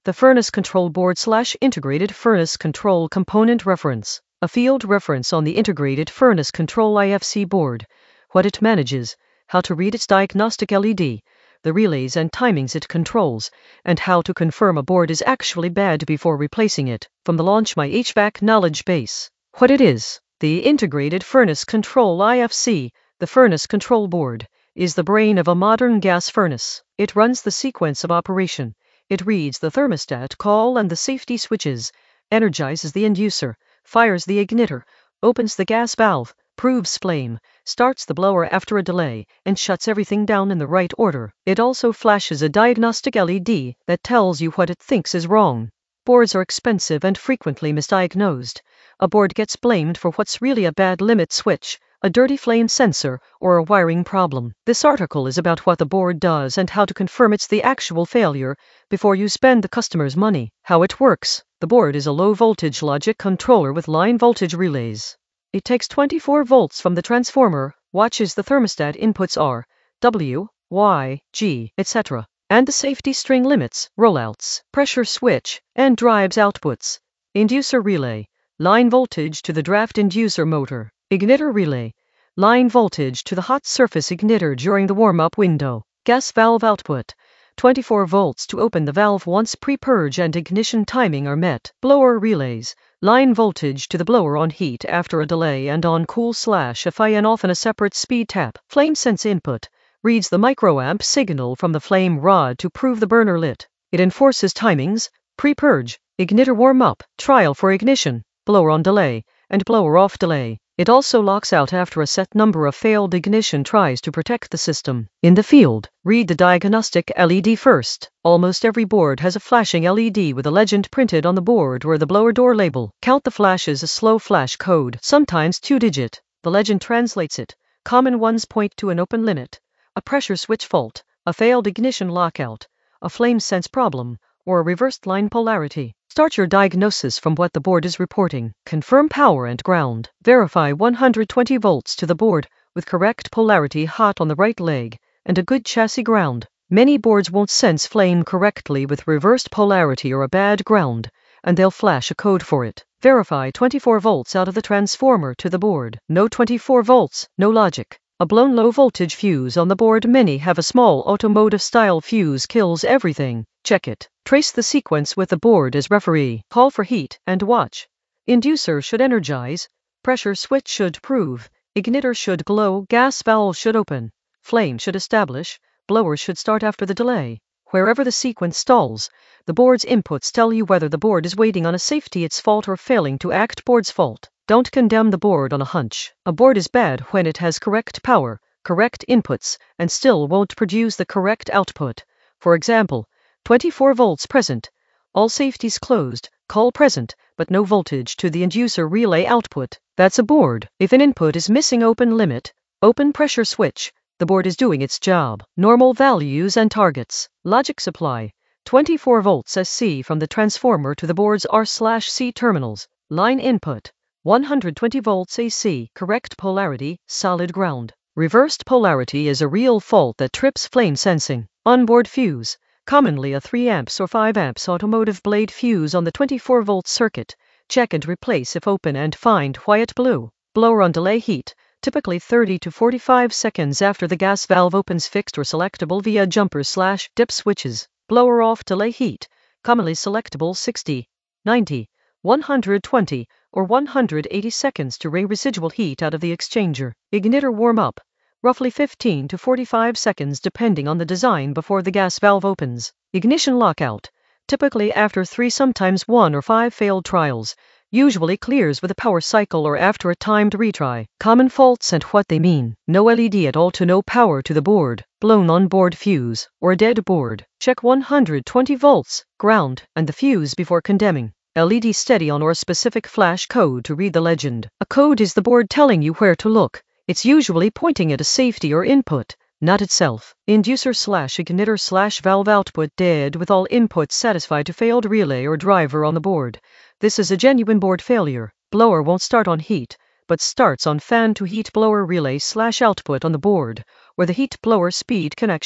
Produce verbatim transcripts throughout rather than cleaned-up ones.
The Furnace Control Board slash Integrated Furnace Control Component Reference. A field reference on the Integrated Furnace Control I F C board. What it manages, how to read its diagnostic L E D, the relays and timings it controls, and how to confirm a board is actually bad before replacing it. From the Launch My H V A C knowledge base. What it is. The Integrated Furnace Control I F C, the Furnace Control Board, is the brain of a modern gas furnace. It runs the sequence of operation. It reads the thermostat call and the safety switches, energizes the inducer, fires the igniter, opens the gas valve, proves flame, starts the blower after a delay, and shuts everything down in the right order. It also flashes a diagnostic L E D that tells you what it thinks is wrong. Boards are expensive and frequently misdiagnosed. A board gets blamed for what's really a bad limit switch, a dirty flame sensor, or a wiring problem. This article is about what the board does and how to confirm it's the actual failure before you spend the customer's money. How it works. The board is a low voltage logic controller with line voltage relays. It takes twenty-four volts from the transformer, watches the thermostat inputs R, W, Y, G, et cetera, and the safety string limits, rollouts, pressure switch, and drives outputs. Inducer relay, line voltage to the draft inducer motor. Igniter relay, line voltage to the hot surface igniter during the warm-up window. Gas valve output, twenty-four volts to open the valve once pre-purge and ignition timing are met. Blower relays, line voltage to the blower on heat after a delay and on cool slash F I N off and a separate speed tap. Flame sense input, reads the microamp signal from the flame rod to prove the burner lit. It enforces timings, pre-purge, igniter warm-up, trial for ignition, blower on delay, and blower off delay. It also locks out after a set number of failed ignition tries to protect the system. In the field, read the diagnostic L E D first. Almost every board has a flashing L E D with a legend printed on the board or the blower door label. Count the flashes as slow flash code, sometimes two-digit. The legend translates it. Common ones point to an open limit, a pressure switch fault, a failed ignition lockout, a flame sense problem, or a reversed line polarity. Start your diagnosis from what the board is reporting. Confirm power and ground. Verify one hundred twenty volts to the board with correct polarity hot on the right leg and a good chassis ground. Many boards won't sense flame correctly with reversed polarity or a bad ground, and they'll flash a code for it. Verify twenty-four volts out of the transformer to the board. No twenty-four volts, no logic. A blown low voltage fuse on the board. Many have a small automotive style fuse, kills everything. Check it. Trace the sequence with the board as referee. Call for heat and watch. Inducer should energize. Pressure switch should prove. Igniter should glow. Gas valve should open. Flame should establish. Blower should start after the delay. Wherever the sequence stalls, the board's inputs tell you whether the board is waiting on a safety its fault or failing to act board's fault. Don't condemn the board on a hunch. A board is bad when it has correct power, correct inputs, and still won't produce the correct output. For example, twenty-four volts present, all safeties closed, call present, but no voltage to the inducer relay output. That's a board. If an input is missing open limit, open pressure switch, the board is doing its job. Normal values and targets. Logic supply, twenty-four volts S C from the transformer to the board's R slash C terminals. Line input, one hundred twenty volts A C, correct polarity, solid ground. Reversed polarity is a real fault that trips flame sensing. Onboard fuse, commonly a three amps or five amps automotive blade fuse on the twenty-four volt circuit. Check and replace if open and find why it blew. Blower on delay heat, typically thirty to forty-five seconds after the gas valve opens, fixed or selectable via jumper slash dip switches. Blower off delay heat, commonly selectable sixty, ninety, one hundred twenty, or one hundred eighty seconds to wring residual heat out of the exchanger. Igniter warm up, roughly fifteen to forty-five seconds depending on the design before the gas valve opens. Ignition lockout, typically after three, sometimes one or five failed trials, usually clears with a power cycle or after a timed retry. Common faults and what they mean. No L E D at all to no power to the board, blown on-board fuse, or a dead board. Check one hundred twenty volts, ground, and the fuse before condemning. L E D steady on or specific flash code to read the legend. A code is the board telling you where to look. It's usually pointing at a safety or input, not itself. Inducer slash igniter slash valve output dead with all inputs satisfied to failed relay or driver on the board. This is a genuine board failure. Blower won't start on heat, but starts on fan to heat blower relay slash output on the board, or the heat blower speed connection.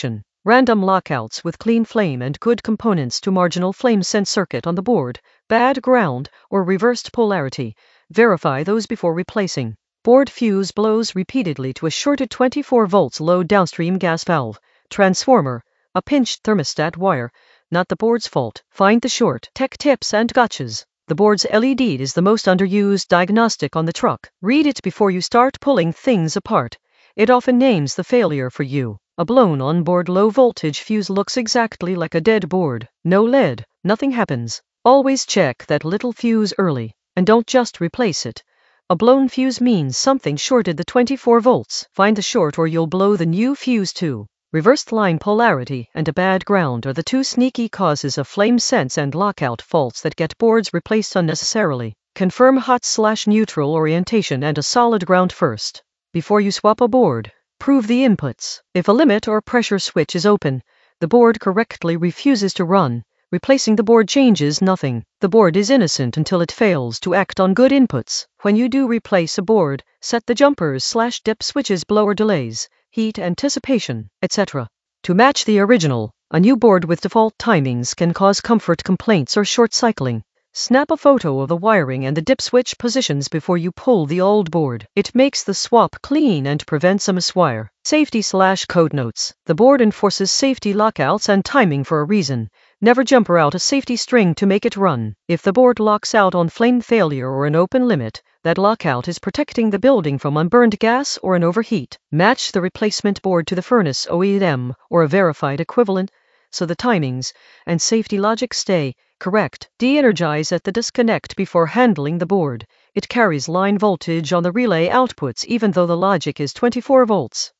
Random lockouts with clean flame and good components to marginal flame sense circuit on the board, bad ground, or reversed polarity. Verify those before replacing. Board fuse blows repeatedly to a shorted twenty-four volts low downstream gas valve. Transformer, a pinched thermostat wire, not the board's fault. Find the short. Tech tips and gotchas. The board's L E D is the most underused diagnostic on the truck. Read it before you start pulling things apart. It often names the failure for you. A blown on-board low-voltage fuse looks exactly like a dead board. No lead, nothing happens. Always check that little fuse early, and don't just replace it. A blown fuse means something shorted the twenty-four volts. Find the short or you'll blow the new fuse too. Reversed line polarity and a bad ground are the two sneaky causes of flame sense and lockout faults that get boards replaced unnecessarily. Confirm hot slash neutral orientation and a solid ground first. Before you swap a board, prove the inputs. If a limit or pressure switch is open, the board correctly refuses to run. Replacing the board changes nothing. The board is innocent until it fails to act on good inputs. When you do replace a board, set the jumpers slash dip switches blower delays, heat anticipation, et cetera. To match the original, a new board with default timings can cause comfort complaints or short cycling. Snap a photo of the wiring and the dip switch positions before you pull the old board. It makes the swap clean and prevents a miswire. Safety slash code notes. The board enforces safety lockouts and timing for a reason. Never jumper out a safety string to make it run. If the board locks out on flame failure or an open limit, that lockout is protecting the building from unburned gas or an overheat. Match the replacement board to the furnace O E M or a verified equivalent, so the timings and safety logic stay correct. De-energize at the disconnect before handling the board. It carries line voltage on the relay outputs even though the logic is twenty-four volts.